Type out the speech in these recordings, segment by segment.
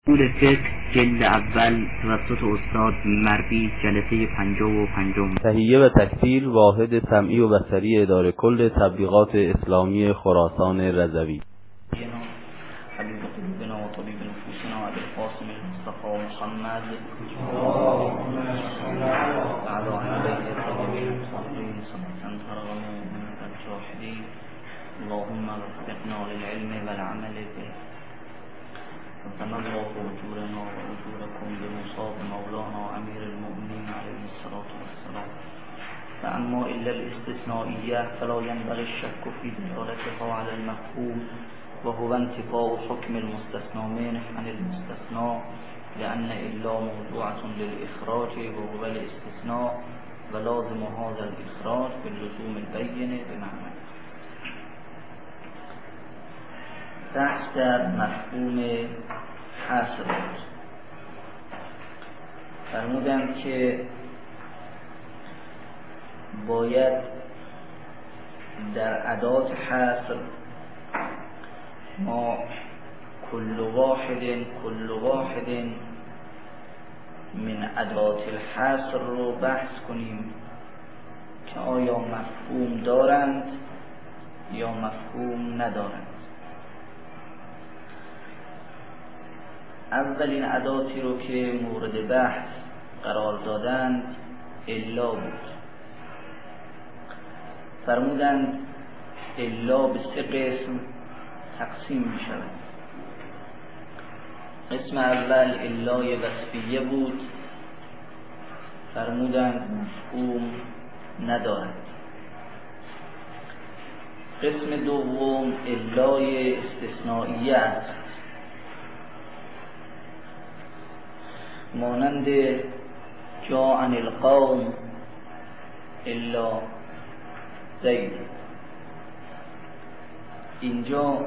اصول فقه جلد اول توسط استاد مردی جلسه 55. تهیه و تکثیر واحد سمعی و بصری اداره کل تبلیغات اسلامی خراسان رضوی. حبیب قلوبنا و طبیب نفوسنا و القاسم المصطفى محمد وعلى آله الطاهرين الطاهرين صلاة ترغم من الجاحدين اللهم وفقنا للعلم والعمل به ربنا الله أجورنا وأجوركم بمصاب مولانا أمير المؤمنين عليه الصلاة والسلام. فأما إلا الاستثنائية فلا ينبغي الشك في دلالتها على المفهوم وهو انتفاء حكم المستثنى منه عن المستثنى لأن إلا موضوعة للإخراج وهو الاستثناء ولازم هذا الإخراج باللزوم البين بمعنى. بحث در مفهوم حصر بود. فرمودم که باید در ادات حصر ما كل واحد من ادوات الحصر رو بحث کنیم که آیا مفهوم دارند یا مفهوم ندارند. اولین اداتی رو که مورد بحث قرار دادند الا بود. فرمودند الا به 3 قسم تقسیم می شود. قسم اول الای وصفیه بود، فرمودند مفهوم ندارد. قسم دوم الای استثنائیه است، مانند جاء القوم الا زید. اینجا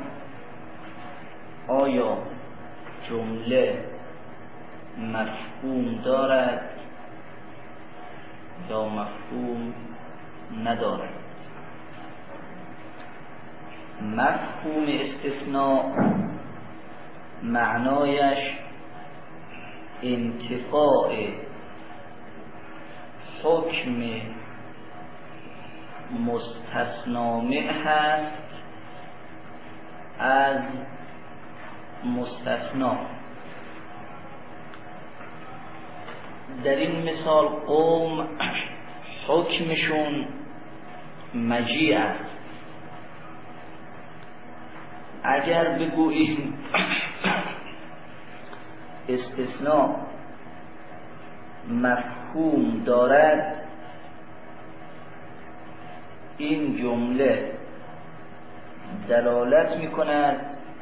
آیا جمله مفهوم دارد یا مفهوم ندارد؟ مفهوم استثناء معنایش انتفاع حکم مستثنا منه هست از مستثنا. در این مثال قوم حکمشون مجیء است. اگر بگوییم استثناء مفهوم دارد، این جمله دلالت می کند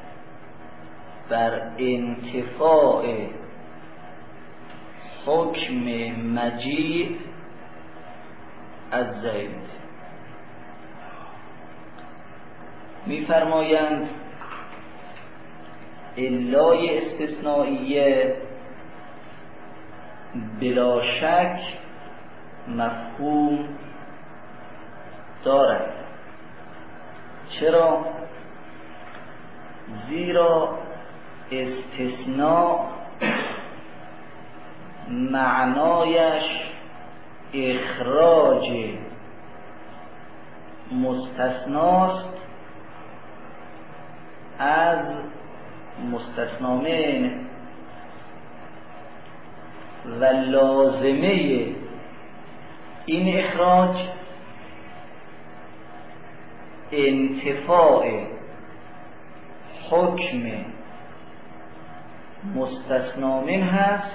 بر انتفاع حکم مجیء از زید. می فرمایند الای استثنائیه بلا شک مفهوم دارد. چرا؟ زیرا استثناء معنایش اخراج مستثناست از مستثنا منه و لازمه این اخراج انتفاع حکم مستثنا منه هست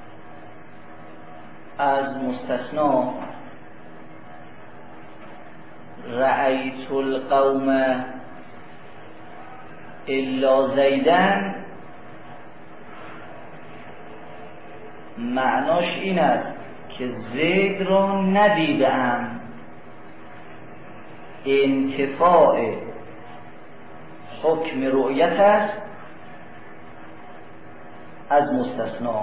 از مستثنا. رأیت القوم الا زیدن معناش این است که زید را ندیدم. انتفاع حکم رؤیت است از مستثنا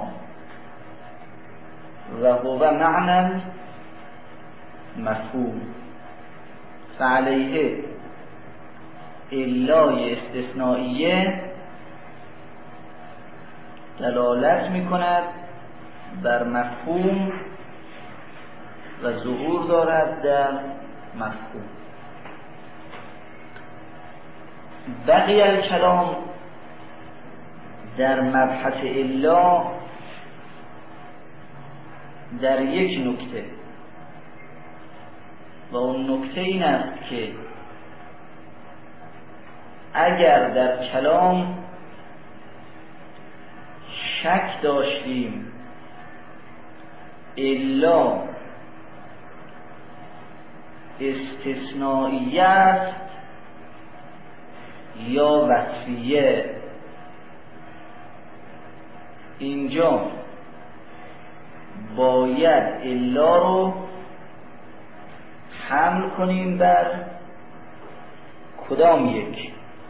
و هو معنی مفهوم. فعلیه علای استثنائیه دلالت می‌کند بر مفهوم و ظهور دارد در مفهوم. بقی الکلام در مبحث الا در یک نکته، و اون نکته این است که اگر در کلام شک داشتیم الا استثنائیه است یا وصفیه، اینجا باید الا رو حمل کنیم بر کدام یک.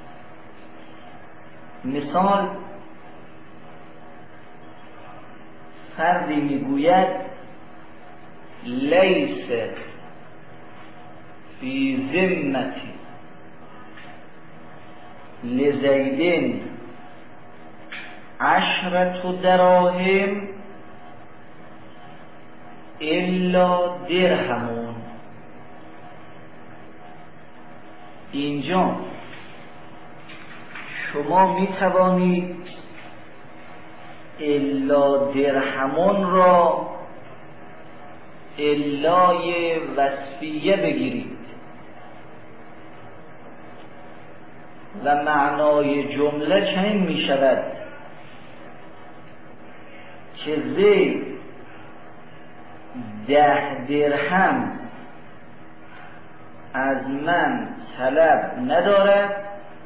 مثال، فردی میگوید لیس فی ذمتی لزیدین 10 دراهم الا درهمون. اینجا شما می توانید الا درهمون را الای وصفیه بگیرید و معنای جمله چنین می شود که زید 10 درهم از من طلب ندارد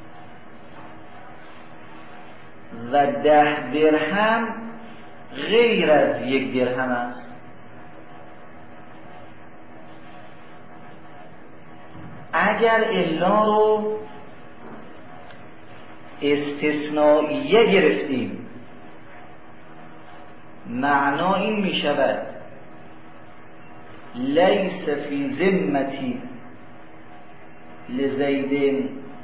و 10 درهم غیر از 1 درهم است. اگر الا رو استثنائیه گرفتیم، معنا این می شود لیس فی ذمتی لزیدین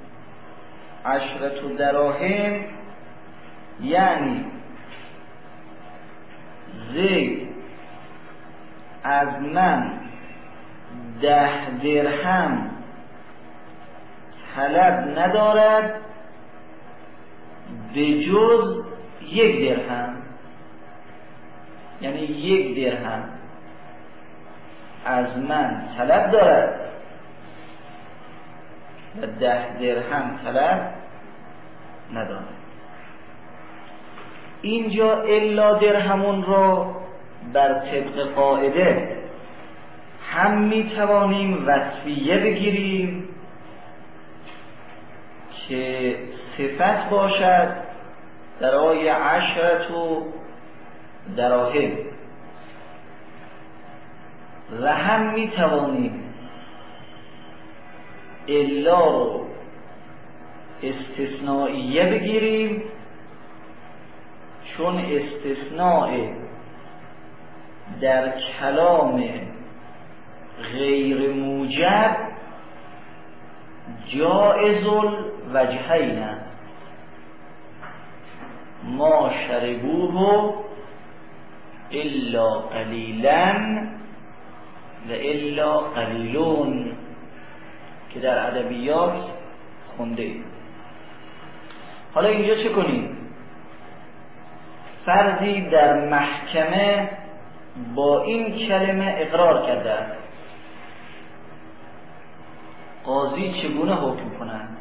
10 دراهم، یعنی زید از من 10 درهم طلب ندارد به جز 1 درهم، یعنی 1 درهم از من طلب دارد و 10 درهم طلب ندارد. اینجا الا درهمون را بر طبق قاعده هم می توانیم وصفیه بگیریم که صفت باشد برای 10 دراهم، و هم می توانیم الا رو استثنائیه بگیریم، چون استثناء در کلام غیر موجب جائز الوجهین است. ما شربوه الا قلیلا و الا قلیلون که در ادبیات خونده اید. حالا اینجا چه کنیم؟ فردی در محکمه با این کلمه اقرار کرده است، قاضی چگونه حکم کند؟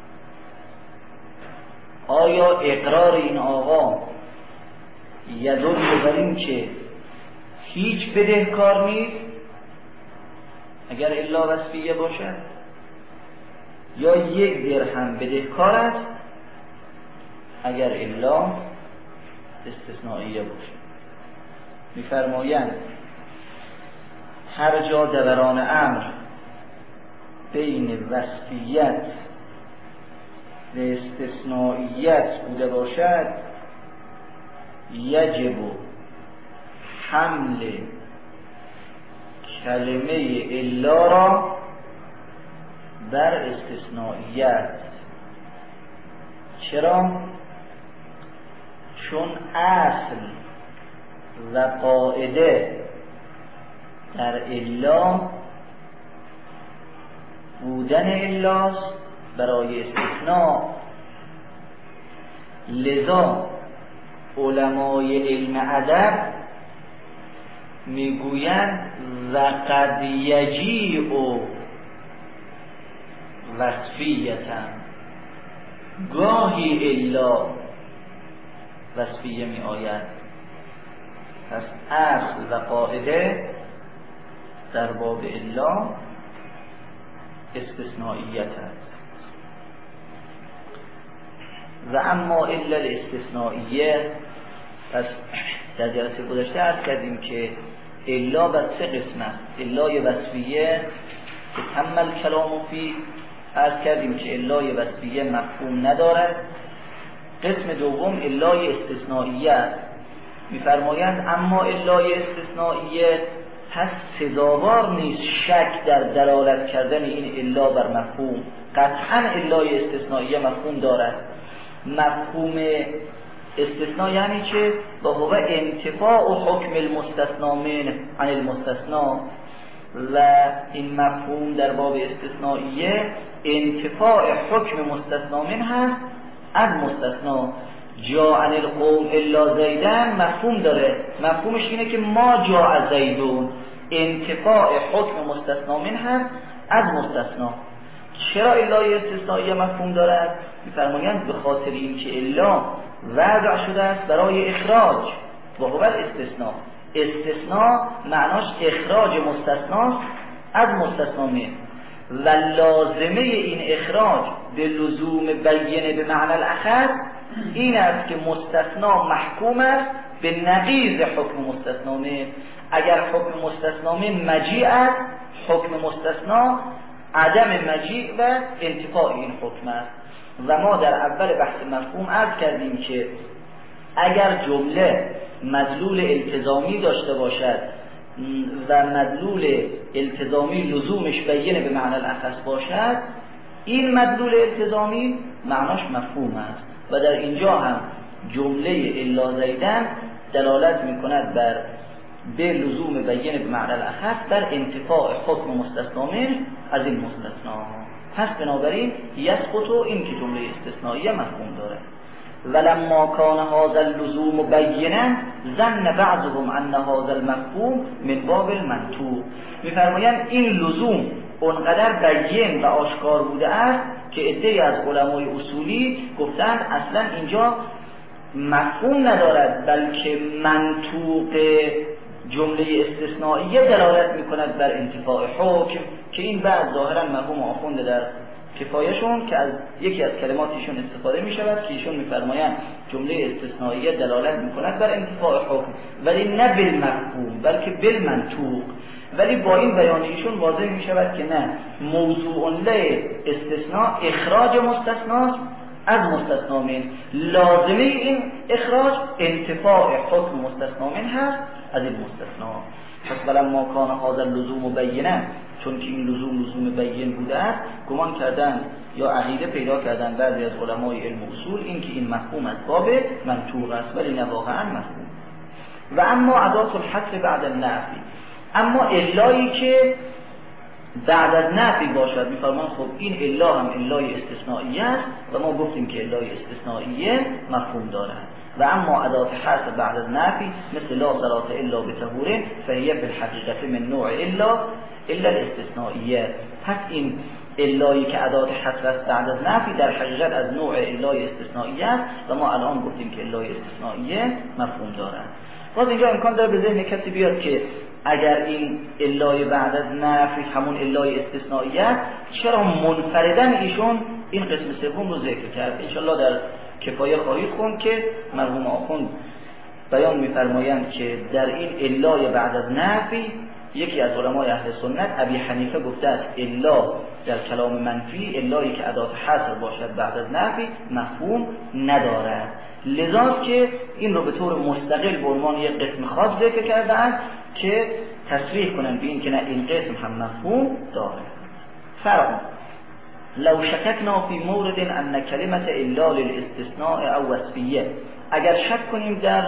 آیا اقرار این آقا یدل بر این که هیچ بدهکار نیست اگر الا وصفیه باشد، یا 1 درهم بدهکار است اگر الا استثنائیه باشد؟ می‌فرمایند هر جا دوران امر بین وصفیت و استثنائیت بوده باشد، یجب حمل کلمه الا را بر استثنائیت. چرا؟ چون اصل و قاعده در الا بودن الاست برای استثناء، لذا علمای علم ادب میگویند وقد یجیء وصفیتا، گاهی الا وصفیه می آید. پس اصل و قاعده در باب الا استثنائیت است. و اما الا الاستثنائیه، پس در جلسه گذشته عرض کردیم که الا بر سه قسم است. الای وصفیه که تمل کلام فی، عرض کردیم که الای وصفیه مفهوم ندارد. قسم دوم الای استثنائیه است. می‌فرمایند اما الای استثنائیه پس سزاوار نیست شک در دلالت کردن این الا بر مفهوم. قطعا الای استثنائیه مفهوم دارد. مفهوم استثناء یعنی چه؟ و هو انتفاع حکم المستثنا من عن المستثنا، و این مفهوم در باب استثنائیه انتفاع حکم مستثنا من هست از مستثنا. جاء القوم الا زیدن مفهوم داره، مفهومش اینه که ما جاء زیدون، انتفاع حکم مستثنا من هست از مستثنا. چرا الای استثنائیه مفهوم دارد؟ می‌فرمایند به خاطر اینکه الا وضع شده است برای اخراج، و هو الاستثناء. استثناء معناش اخراج مستثنا از مستثنا من، و لازمه این اخراج به لزوم بیینه به معنی الاخر این است که مستثنا محکوم است به نقیض حکم مستثنا من. اگر حکم مستثنا من مجیء است، حکم مستثنا عدم مجیء و انتفاع این حکم است. و ما در اول بحث مفهوم عرض کردیم که اگر جمله مدلول التزامی داشته باشد و مدلول التزامی لزومش بیینه به معنی الاخص باشد، این مدلول التزامی معناش مفهوم است. و در اینجا هم جمله الا زیدن دلالت میکند بر به لزوم بیینه به معنی الاخص در انتفاع حکم مستثنا من از این مستثنا. پس بنابراین یسقط این که جمله استثنائیه مفهوم داره. ولما کان هذا اللزوم بینا ظن بعضهم ان هذا المفهوم من باب المنطوق. میفرمایند این لزوم اونقدر بیان و آشکار بوده است که عده‌ای از علمای اصولی گفتند اصلا اینجا مفهوم ندارد، بلکه منطوق جمله استثنائیه دلالت میکند بر انتفاع حکم، که این بعد ظاهرا مرحوم آخونده در کفایشون که از یکی از کلماتشون استفاده میشود که ایشون میفرمایند جمله استثنائیه دلالت میکند بر انتفاع حکم، ولی نه بالمفهوم بلکه بالمنطوق. ولی با این بیان ایشون واضح میشود که نه، موضوع استثناء اخراج مستثنا از مستثنا من، لازمه این اخراج انتفاع حکم مستثنا من هست از این مستثنا. پس ولما کان هذا اللزوم بینا، چون که این لزوم بیان بوده است، گمان کردن یا عقیده پیدا کردن بعضی از علمای علم اصول این که این مفهوم از باب منطوق است، ولی نه واقعا مفهوم. و اما ادات الحصر بعد النفی، اما الایی که بعد از نفی باشد، می‌فرمایند خب این الا هم الای استثنائیه است و ما گفتیم که الای استثنائیه مفهوم دارد. و اما ادات حصر بعد از نفی مثل لا صلاة الا بطهور فهیه فی الحقیقت من نوع الا الاستثنائیه. پس این الایی که ادات حصر است بعد از نفی در حقیقت از نوع الای استثنائیه است و ما الان گفتیم که الای استثنائیه مفهوم دارد. باز اینجا امکان داره به ذهن کسی بیاد که اگر این الای بعد از نفی همون الای استثنائیه است، چرا منفردن ایشون این قسم سوم رو ذکر کرد؟ انشالله در کفایه خواهید خوند که مرحوم آخوند بیان می‌فرمایند که در این الای بعد از نفی یکی از علمای اهل سنت ابی حنیفه گفته است الا در کلام منفی الایی که ادات حصر باشد بعد از نفی مفهوم ندارد، لذا که این رو به طور مستقل به عنوان یک قسم خاص ذکر کردند که تصریح کنند به این که نه این قسم هم مفهوم داره. فرض لو شککنا فی مورد ان کلمت الا للاستثناء او وصفیه اگر شک کنیم در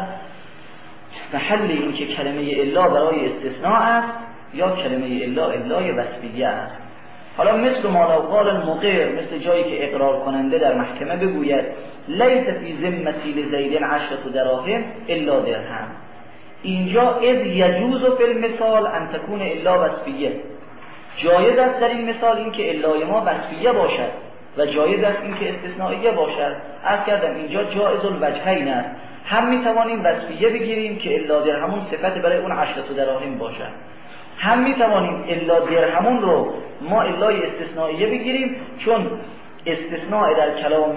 محل این که کلمه الا برای استثناء است یا کلمه الا الای وصفیه است. حالا مثل ما لو قال المقر، مثل جایی که اقرار کننده در محکمه بگوید لیس فی ذمتی لزید 10 دراهم الا درهم، اینجا اذ یجوز فی المثال ان تکون الا وصفیه، جایز است در این مثال این که الای ما وصفیه باشد و جایز است این که استثنائیه باشد. عرض کردم اینجا جایز الوجهین است، هم میتوانیم وصفیه بگیریم که الا درهمون صفت برای اون 10 دراهم باشد، هم میتوانیم الا درهمون رو ما الای استثنائیه بگیریم چون استثناء در کلام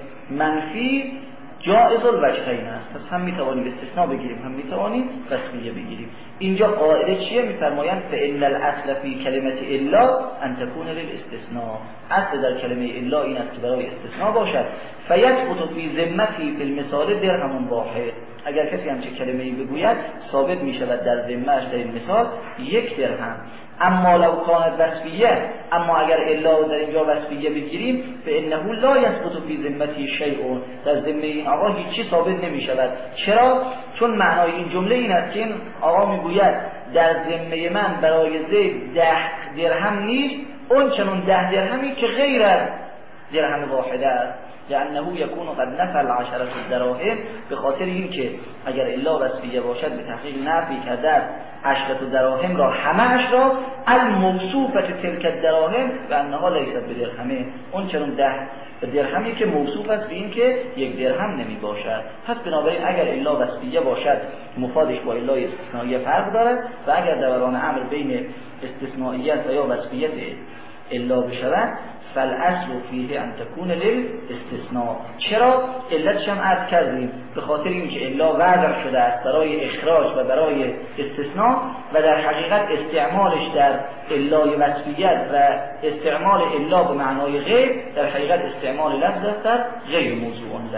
منفی جائز الوجهین است، پس هم میتوانیم استثناء بگیریم هم میتوانیم وصفیه بگیریم. اینجا قاعده چیه؟ میفرمایند فإن الاصل فی کلمه الا ان تكون للاستثناء، اصل در کلمه الا این است که برای استثناء باشد. فیثبت فی ذمتی فی المثال درهم واحد، اگر کسی همچه کلمه‌ای بگوید ثابت میشود در ذمه‌اش در این مثال 1 درهم. اما لو کانت وصفیه، اما اگر الا در اینجا وصفیه بگیریم فانه لا یثبت فی ذمتی شیء، در ذمه این آقا هیچی ثابت نمی شود. چرا؟ چون معنای این جمله این است که این آقا میگوید در ذمه من برای زید 10 درهم نیست، اون چنون 10 درهمی که غیر از درهم واحده است، لانه یکون قد نفل 10 دراهم، به خاطر این که اگر الا وصفیه باشد به تحقیق نفی کرده 10 دراهم را، همه‌اش را، الموصوفه تلک الدراهم و انها لیست بدرهمه، اون چنون 10 درهمی که موصوف است به این که 1 درهم نمی باشد. پس بنابراین اگر الا وصفیه باشد مفادش با الا استثنائیه فرق دارد و اگر دوران امر بین استثنائیت و یا وصفیت الا بشود فالاصل فیه ان تکون للاستثناء. چرا؟ علتش هم عرض کردیم، به خاطر اینکه الا وضع شده است برای اخراج و برای استثناء و در حقیقت استعمالش در الای وصفیت و استعمال الا به معنای غیر در حقیقت استعمال لفظ است در غیر موضوع له.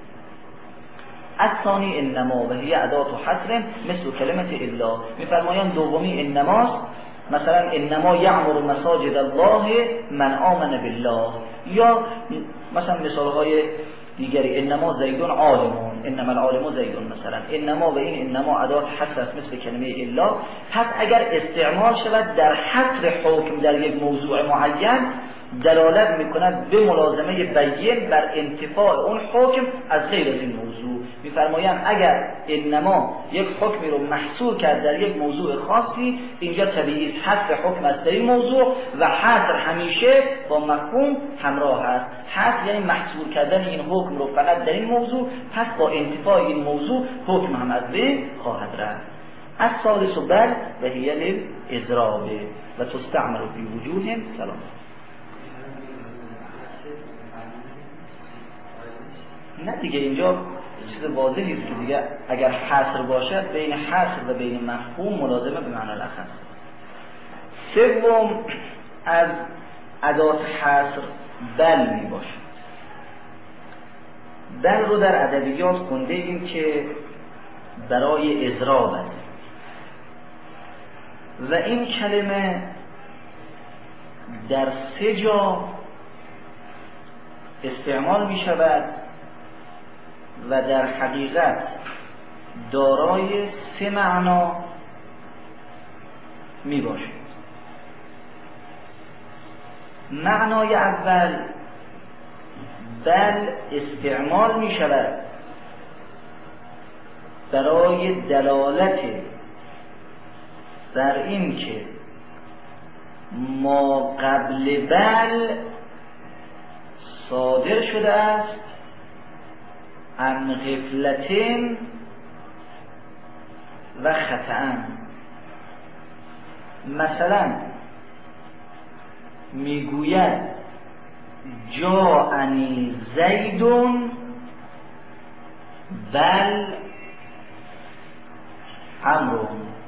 الثانی انما و هی اداه حصر مثل کلمه الا، میفرمایند دومی انماست، مثلا انما یعمر مساجد الله من آمن بالله، یا مثلا مثالهای دیگری انما زیدون عالمون، انما العالم زیدون مثلا. انما و این انما اداه حصر است مثل کلمه الا. پس اگر استعمال شود در حصر حکم در یک موضوع معین دلالت میکند به ملازمه بیین بر انتفاع اون حکم از غیر از این موضوع. میفرمایند اگر انما یک حکمی رو محصور کرد در یک موضوع خاصی، اینجا طبیعی حصر حکم است در این موضوع و حصر همیشه با مفهوم همراه است. حصر یعنی محصور کردن این حکم رو فقط در این موضوع، پس با انتفاع این موضوع حکم هم از بین خواهد رفت. الثالث بل و هی للاضراب و تستعمل فی وجوه سلام. نه دیگه اینجا چیز واضحی است که دیگه اگر حصر باشد بین حصر و بین مفهوم ملازمه به معنی الاخر. سوم از ادات حصر بل می باشد. بل رو در ادبیات خونده ایم که برای اضراب است و این کلمه در 3 جا استعمال می شود و در حقیقت دارای 3 معنا می باشد. معنای اول بل استعمال می شود برای دلالت بر این که ما قبل بل صادر شده است عن غفلتین و خطأن. مثلا میگوید جاءنی زیدون بل عمرو،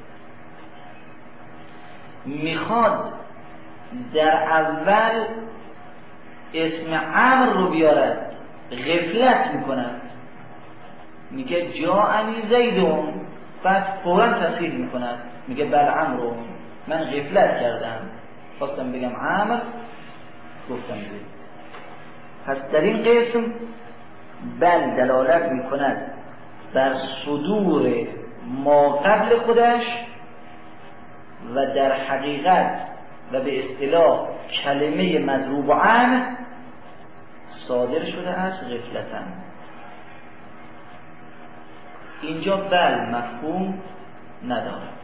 میخواد در اول اسم عمرو رو بیارد، غفلت میکند، میگه جاءنی زیدون، بعد فوراً تصحیح میکند میگه بل عمرو، من غفلت کردم، خواستم بگم عمرو گفتم زید. پس در این قسم بل دلالت میکند بر صدور ما قبل خودش و در حقیقت و به اصطلاح کلمه مضروب عن صادر شده است غفلتاً. اینجا بل مفهوم ندارد.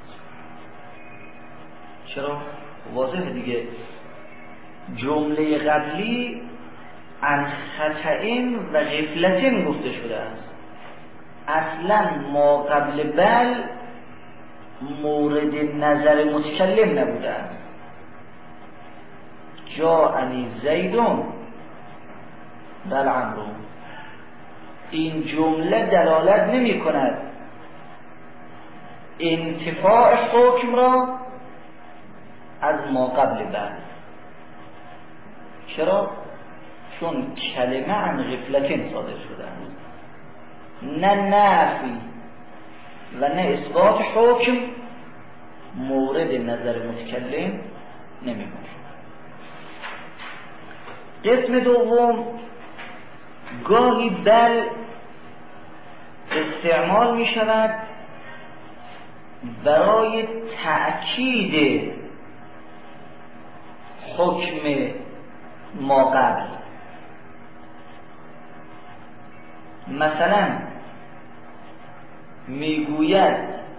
چرا؟ واضحه دیگه، جمله قبلی عن خطئ و غفلت گفته شده است. اصلا ما قبل بل مورد نظر متکلم نبوده است. جاءنی زیدون بل عمرو، این جمله دلالت نمی کند انتفاع حکم را از ما قبل بل. چرا؟ چون کلمه عن غفلت صادر شده است، نه نفی و نه اثبات حکم مورد نظر متکلم نمی باشد. قسم دوم، گاهی بل استعمال می شود برای تأکید حکم ما قبل. مثلا میگوید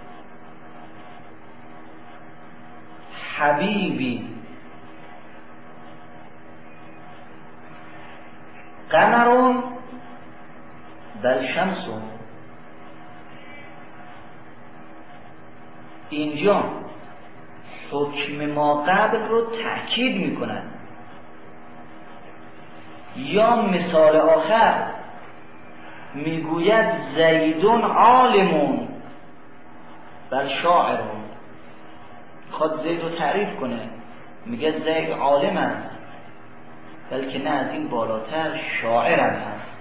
حبیبی قمرون بل شمسون. اینجا حکم ما قبل رو تأکید می کند. یا مثال آخر میگوید زیدون عالمون بل شاعرون. خود زید رو تعریف کنه، میگه زید عالم است، بلکه نه از این بالاتر شاعر هست.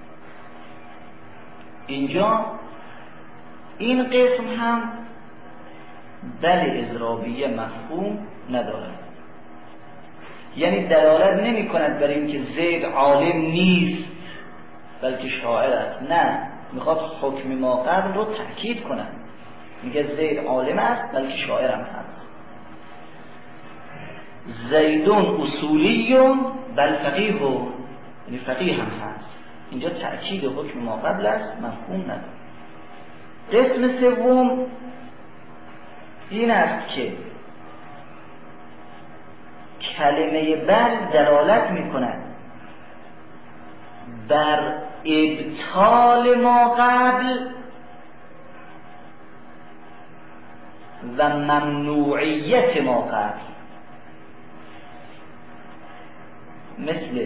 اینجا این قسم هم بل اضرابیه مفهوم ندارد، یعنی دلالت نمی کند بر اینکه زید عالم نیست بلکه شاعر است. نه، میخواد حکم ما قبل رو تأکید کند، میگه زید عالم است بلکه شاعر هم هست. زیدون اصولیون بل فقیه، یعنی فقیه هم هست. اینجا تأکید حکم ما قبل است، مفهوم نداره. قسم سوم این است که کلمه بل دلالت می کند بر ابطال ما قبل و ممنوعیت ما قبل. مثل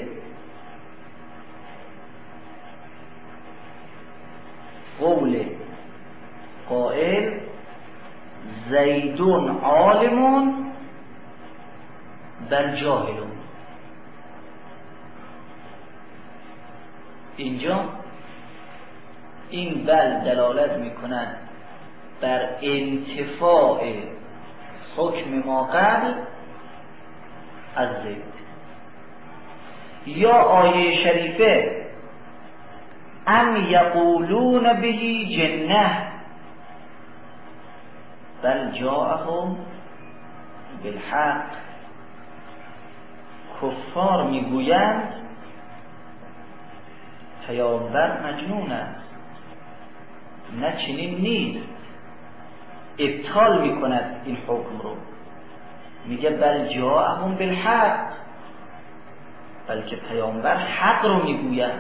قول قائل زیدون عالمون بل جاهلون. اینجا این بل دلالت می کند بر انتفاع حکم ما قبل از زید. یا آیه شریفه ام یقولون بهی جنه بل جاءهم بالحق. کفار میگویند پیامبر مجنون است، نه چنین نیست. ابطال میکند این حکم رو، میگه بل جاءهم بالحق، بلکه پیامبر حق رو میگوید.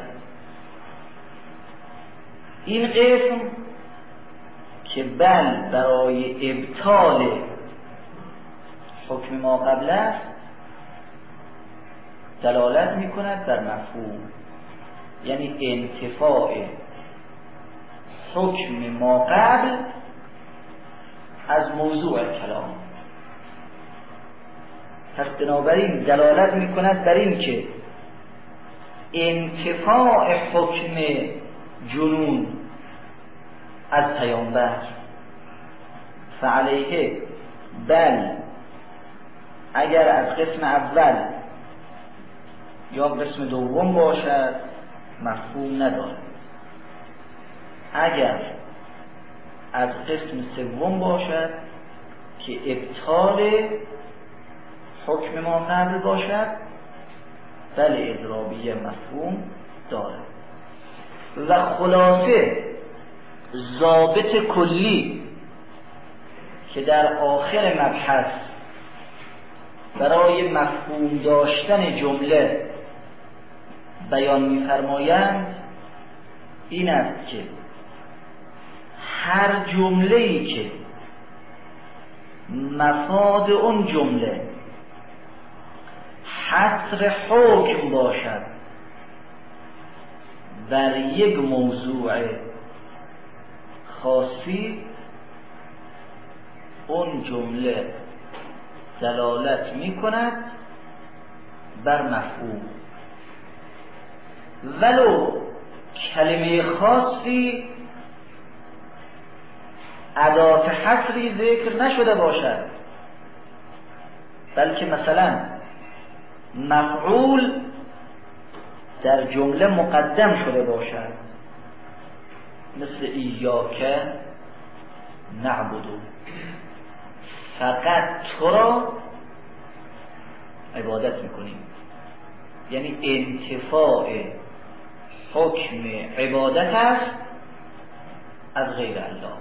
این قسم که بل برای ابطال حکم ما قبل است دلالت میکند بر مفهوم، یعنی انتفاع حکم ما قبل از موضوع کلام. پس بنابراین دلالت میکند بر این که انتفاع حکم جنون از پیامبر فعلیه بل اگر از قسم اول یا قسم دوم باشد مفهوم ندارد. اگر از قسم سوم باشد که ابطال حکم ما قبل باشد، بله اضرابیه مفهوم داره. و خلاصه ضابط کلی که در آخر مبحث برای مفهوم داشتن جمله بیان می‌فرمایند این است که هر جمله‌ای که مفاد اون جمله حصر حکم باشد بر یک موضوع خاصی، اون جمله دلالت می کند بر مفهوم، ولو کلمه خاصی ادات حصری ذکر نشده باشد، بلکه مثلا مفعول در جمله مقدم شده باشد، مثل ایاک نعبد، فقط تو را عبادت میکنیم، یعنی انتفاع حکم عبادت است از غیر الله.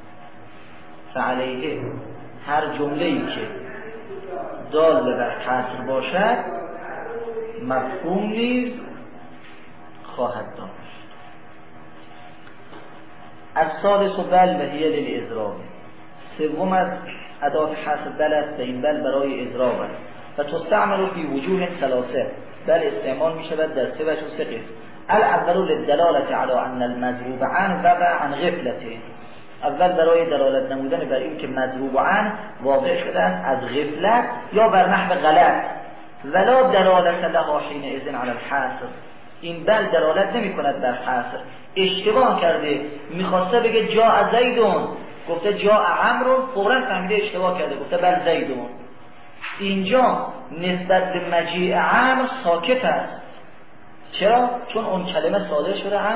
فعلیه هر جمله‌ای که دال بر حصر باشد مفهوم نیز خواهد داشت. الثالث بل و هی للاضراب، سوم از ادات حصر بل است و این بل برای اضراب است. و تستعمل فی وجوه ثلاثه، بل استعمال می شود در سه وجه و سه قسم. الاول للدلاله علی ان المضروب عنه وقع عن غفلته، اول برای دلالت نمودن بر این که مضروب عنه واقع شده است از غفلت یا بر نحو غلط، ولا دلالت لها حینئذ علی الحصر، این بل دلالت نمی کند بر حصر. اشتباه کرده، میخواسته بگه جاء زیدون، گفته جاء عمرو، فوراً فهمیده اشتباه کرده، گفته بل زیدون. اینجا نسبت به مجیء عمرو ساکت است. چرا؟ چون اون کلمه صادر شده عن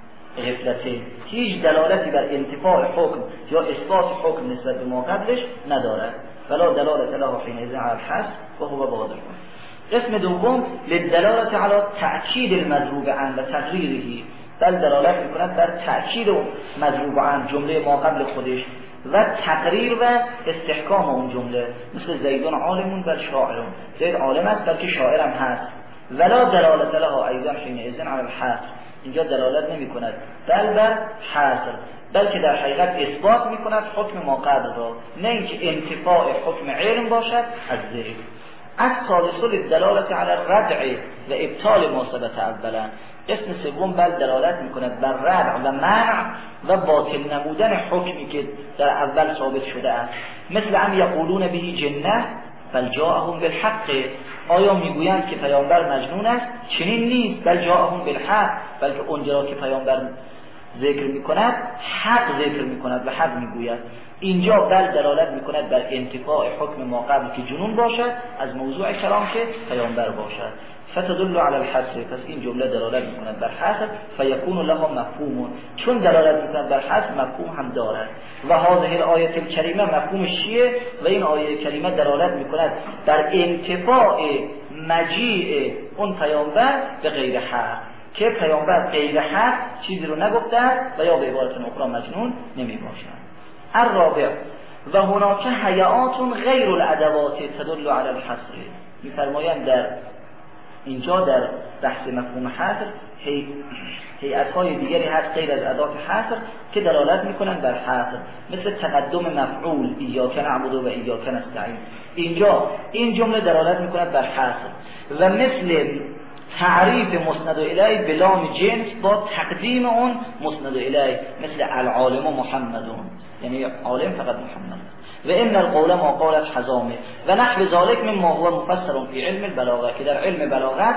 غفلته، هیچ دلالتی بر انتفاع حکم یا اثبات حکم نسبت به ما قبلش ندارد. ولا دلالت له حینئذ علی الحصر و هو واضح. قسم دوم للدلالت علی تأکید المضروب عنه و تقریره، بل دلالت میکند بر تأکید مضروب عنه جمله ما قبل خودش و تقریر و استحکام اون جمله، مثل زیدون عالمون بل شاعرون، زید عالم است بلکه شاعرم هست. ولا دلالت له ایضا حینئذ علی الحصر، اینجا دلالت نمی کند بل بر حصر، بلکه در حقیقت اثبات می کند حکم ما قبل را، نه اینکه انتفاع حکم علم باشد از ذکر. از ثالث للدلالت علی الردع و ابطال ما ثبت اولا، قسم سوم بل دلالت می کند بر ردع و منع و باطل نمودن حکمی که در اول ثابت شده است، مثل ام یقولون به جنه بل جاءهم بالحق، آیا میگویند که پیامبر مجنون است؟ چنین نیست، بل جاءهم بالحق، بلکه اونجا که پیامبر ذکر میکند حق ذکر میکند و حق میگوید. اینجا بل دلالت میکند بر انتفاع حکم ما قبل که جنون باشد از موضوع کلام که پیامبر باشد. فتدل علی الحصر، پس این جمله دلالت میکند بر حصر، فیکون لها مفهوم، چون دلالت میکند بر حصر مفهوم هم دارد. و هذه الآیه الکریمه مفهومش چیه؟ و این آیه کریمه دلالت میکند بر انتفاع مجیء اون پیامبر به غیر حق، که پیامبر غیر حق چیزی رو نگفته و یا به عبارت اخرى مجنون نمی باشد. الرابع و هناک هیئات غیر الادوات تدل علی الحصر، میفرمایند در اینجا در بحث مفهوم حصر هیئت‌های دیگری هست غیر از ادات حصر که دلالت میکنند بر حصر، مثل تقدم مفعول ایاک نعبد و ایاک نستعین، اینجا این جمله دلالت میکند بر حصر. و مثل تعریف مسند الیه بلام جنس با تقدیم اون مسند الیه، مثل العالم محمدون، یعنی عالم فقط محمد. و ان القول ما قالت حزامه و نحو ذلك مما هو مفسر فی علم البلاغه، که در علم بلاغت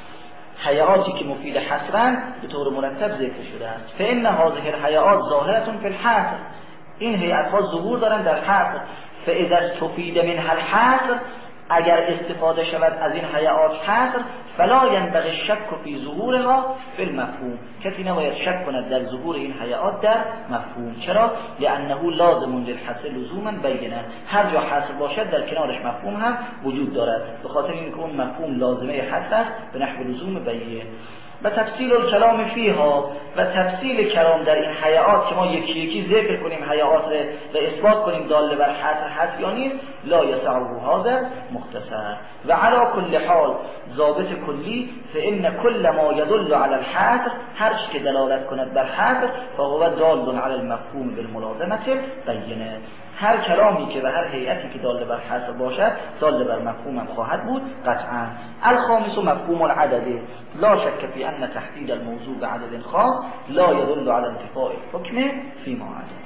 هیئاتی که مفید حصرن به طور مرتب ذکر شده است. فان هذه الهیئات ظاهره فی الحصر، این هیئت‌ها ظهور دارن در حصر. فاذا استفید منها الحصر، اگر استفاده شود از این هیئات حصر فلا ینبغی الشک فی ظهورها فی المفهوم، کسی نباید شک کند در ظهور این هیئات در مفهوم. چرا؟ لانه لازم للحصر لزوما بینه، هر جا حصر باشد در کنارش مفهوم هم وجود دارد، به خاطر اینکه اون مفهوم لازمه حصر است به نحو لزوم بینه. و تفصیل الکلام فیها، و تفصیل کلام در این هیئات که ما یکی یکی ذکر کنیم هیئات و اثبات کنیم داله بر حصر هست یا نیست، لا یسعه هذا مختصر. و علی کل حال ضابط کلی فإن كل ما يدل على الحصر، هر چی که دلالت کند بر حصر فهو دال على المفهوم بالملازمه بینه، هر کلامی که و هر هیئتی که دال بر حصر باشد دال بر مفهوم هم خواهد بود قطعا. الخامس مفهوم العدد، لا شک فی ان تحدید الموضوع بعدد خاص لا يدل على انتفاء الحكم فيما عدا.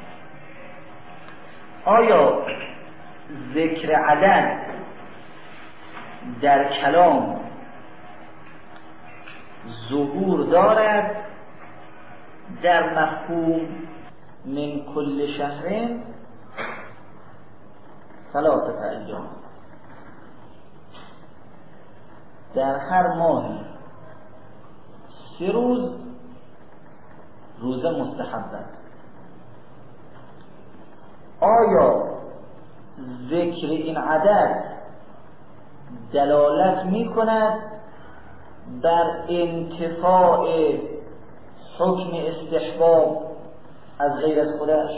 آیا ذکر عدد در کلام ظهور دارد در مفهوم من کل شهر ثلاثه ایام، در هر ماهی 3 روز روزه مستحب است. آیا ذکر این عدد دلالت می کند بر انتفاع حکم استحباب از غیر از خودش؟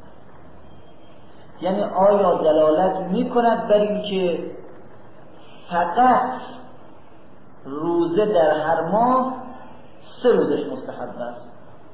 یعنی آیا دلالت می کند بر این که فقط روزه در هر ماه 3 روزش مستحب است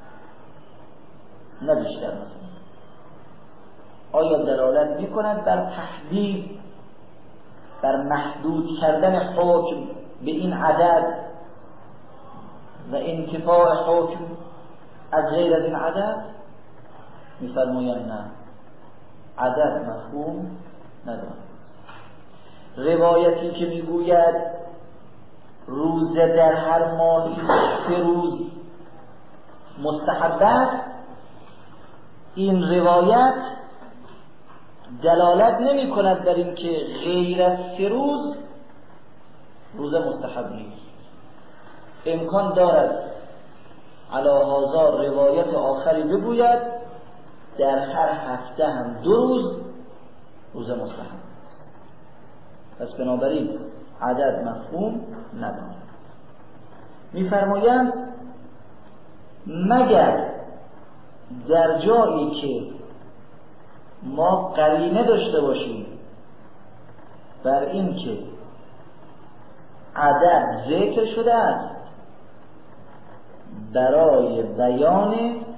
نه بیشتر؟ مثلا آیا دلالت می کند بر تحدید، بر محدود کردن حکم به این عدد و انتفاع حکم از غیر از این عدد؟ می‌فرمایند نه، عدد مفهوم ندارد. روایتی که میگوید روزه در هر ماهی 3 روز مستحب است، این روایت دلالت نمی کند بر این که غیر از 3 روز روزه مستحب نیست. امکان دارد علی هذا روایت آخری بگوید در هر هفته هم 2 روز روزه مستحب. پس بنابراین عدد مفهوم ندارد. می‌فرمایند مگر در جایی که ما قرینه داشته باشیم بر این که عدد ذکر شده است برای بیان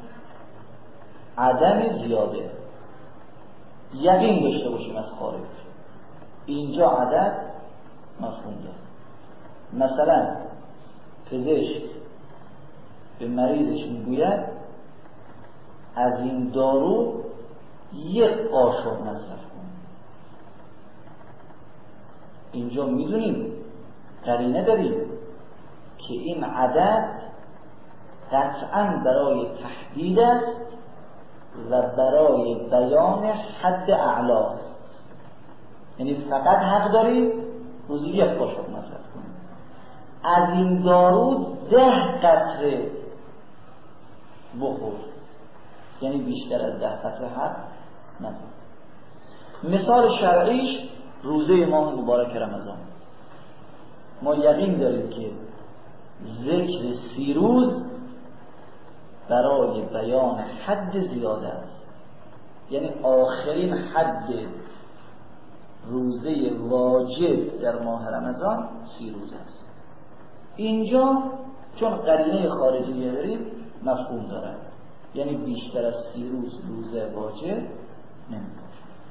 عدم زیاده، یقین داشته باشیم از خارج، اینجا عدد مفهوم داره. مثلا پزشک به مریضش میگوید از این دارو 1 قاشق مصرف کن. اینجا میدونیم قرینه داریم که این عدد قطعا برای تحدید است و برای بیان حد اعلا، یعنی فقط حق داری روزی 1 قاشق مصرف کن. از این دارو 10 قطره بخور، یعنی بیشتر از 10 قطره حق نداری. مثال شرعیش روزه ماه مبارک رمضان. ما یقین داریم که ذکر 30 روز برای بیان حد زیاده است، یعنی آخرین حد روزه واجب در ماه رمضان 30 روز است. اینجا چون قرینه خارجی داریم مفهوم دارد، یعنی بیشتر از 30 روز روزه واجب نمی‌باشد.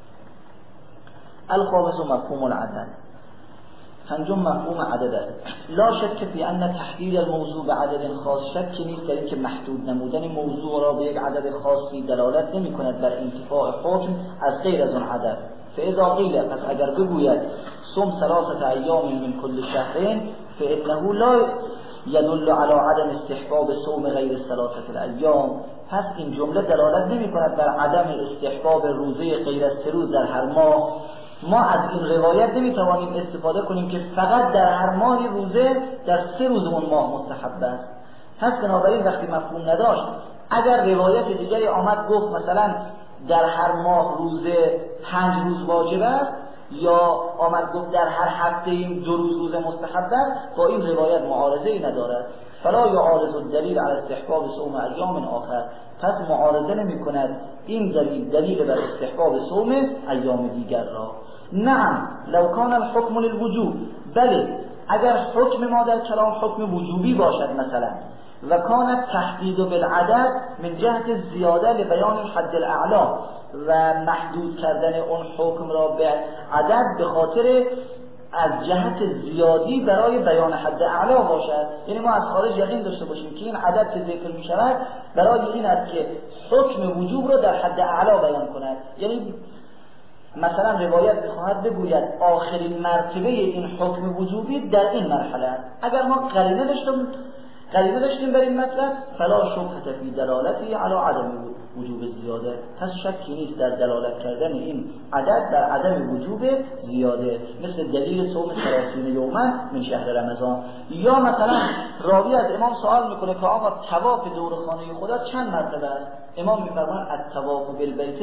الخامس مفهوم العدد، 5 مفهوم عدد است. لا شک فی ان تحدید الموضوع به عدد خاص، شک نیست در اینکه محدود نمودن موضوع را به یک عدد خاصی دلالت نمی کند بر انتفاع حکم از غیر از آن عدد. فاذا قیل، پس اگر بگوید صم 3 ایام من کل شهر فانه لا یدل علی عدم استحباب صوم غیر 3 ایام، پس این جمله دلالت نمی کند بر عدم استحباب روزه غیر از 3 روز در هر ماه، ما از این روایت نمیتوانیم استفاده کنیم که فقط در هر ماه روزه در 3 روز اون ماه مستحب است. پس بنابراین وقتی مفهوم نداشت، اگر روایت دیگری آمد گفت مثلا در هر ماه روزه 5 روز واجب است، یا آمد گفت در هر هفته این 2 روز روزه مستحب است، با این روایت معارضه ای ندارد. فلا یعارض الدلیل علی استحباب صوم ایام آخر، پس معارضه نمی کند این دلیل بر استحباب صوم ایام دیگر را. نعم لو کان الحکم للوجوب، بله اگر حکم ما در کلام حکم وجوبی باشد مثلا، و کان تحدید بالعدد من جهت زیاده لبیان الحد الاعلی، و محدود کردن اون حکم را به عدد به خاطر از جهت زیادی برای بیان حد اعلا باشد، یعنی ما از خارج یقین داشته باشیم که این عدد که ذکر می شود برای این است که حکم وجوب را در حد اعلا بیان کند. یعنی مثلا روایت بخواهد بگوید آخرین مرتبه این حکم وجوبی در این مرحله است، اگر ما قرینه داشتیم بر این مطلب، فلا شبهه فی دلالتی علی عدم وجوب زیاده، پس شکی نیست در دلالت کردن این عدد در عدم وجوب زیاده، مثل دلیل صوم 30 یوما من شهر رمضان. یا مثلا راوی از امام سوال میکنه که آقا طواف دور خانه خدا چند مرتبه است؟ امام میفرماید الطواف بالبیت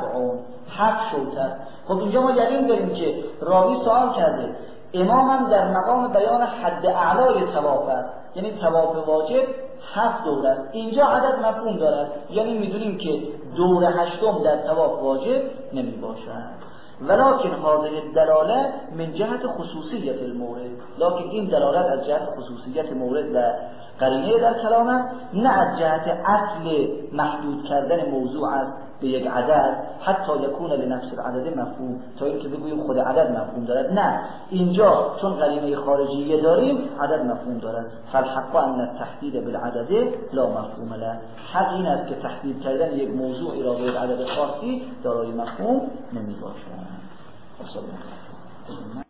7 شوط است. خب اینجا ما یقین داریم که راوی سوال کرده، امام هم در مقام بیان حد اعلای طواف است، یعنی طواف واجب 7 دور است. اینجا عدد مفهوم دارد، یعنی میدونیم که دور 8 در طواف واجب نمی باشد. ولکن هذه الدلاله من جهت خصوصیت المورد، لکن این دلالت از جهت خصوصیت مورد و قرینه در کلام است، نه از جهت اصل محدود کردن موضوع است به یک عدد، حتی یکون لنفس العدد مفهوم، تا اینکه بگوییم خود عدد مفهوم دارد. نه، اینجا چون قرینه خارجیه داریم عدد مفهوم دارد. فالحق ان التحدید بالعدد لا مفهوم له، حق این است که تحدید کردن یک موضوعی را به یک عدد خاصی دارای مفهوم نمی باشد.